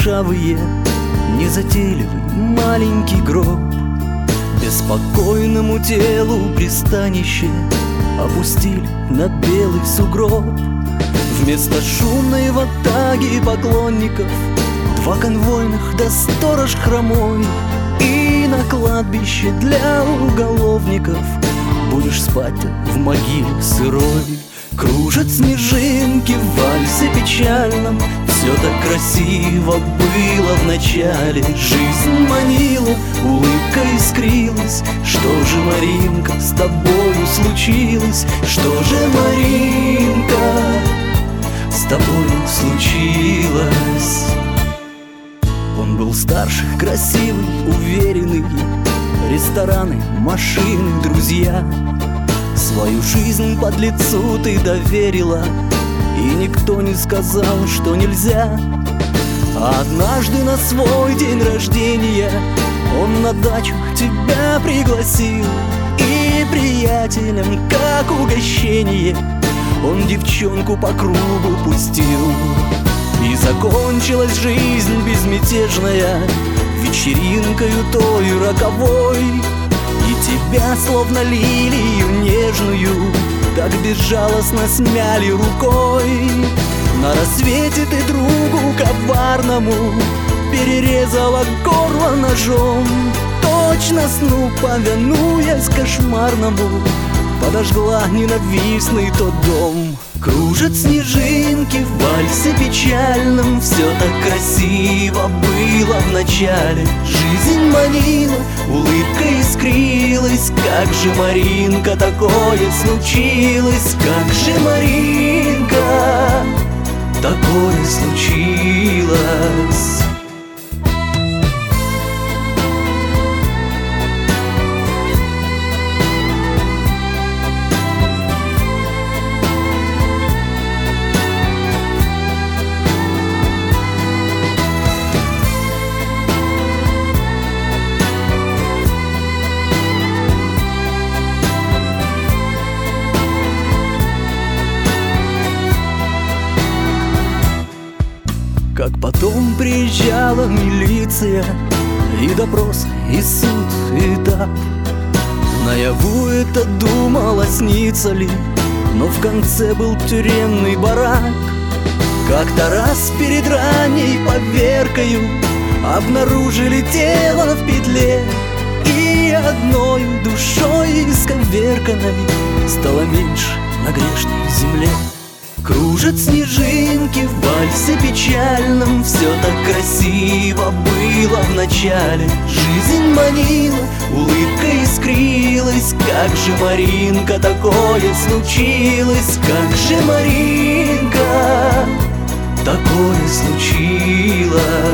шершавые, незатейливый маленький гроб. Беспокойному телу пристанище опустили на белый сугроб. Вместо шумной ватаги поклонников два конвойных да сторож хромой. И на кладбище для уголовников будешь спать в могиле сырой. Кружат снежинки в вальсе печальном, все так красиво было в начале. Жизнь манила, улыбка искрилась. Что же, Маринка, с тобою случилось? Что же, Маринка, с тобою случилось? Он был старше, красивый, уверенный. Рестораны, машины, друзья. Свою жизнь подлецу ты доверила, и никто не сказал, что нельзя. А однажды на свой день рождения он на дачу тебя пригласил. И приятелям, как угощение, он девчонку по кругу пустил. И закончилась жизнь безмятежная вечеринкою той роковой. И тебя, словно лилию нежную, так безжалостно смяли рукой. На рассвете ты другу коварному перерезала горло ножом. Точно сну повинуясь кошмарному, подожгла ненавистный тот дом. Кружат снежинки в вальсе печальном, все так красиво было в начале. Жизнь манила, улыбка искрилась. Как же, Маринка, такое случилось? Как же, Маринка, такое случилось? Как потом приезжала милиция, и допрос, и суд, и этап. Наяву это думала, снится ли, но в конце был тюремный барак. Как-то раз перед ранней поверкою обнаружили тело в петле, и одной душой исковерканной стало меньше на грешной земле. Кружат снежинки в вальсе печальном, все так красиво было в начале. Жизнь манила, улыбка искрилась. Как же, Маринка, такое случилось? Как же, Маринка, такое случилось?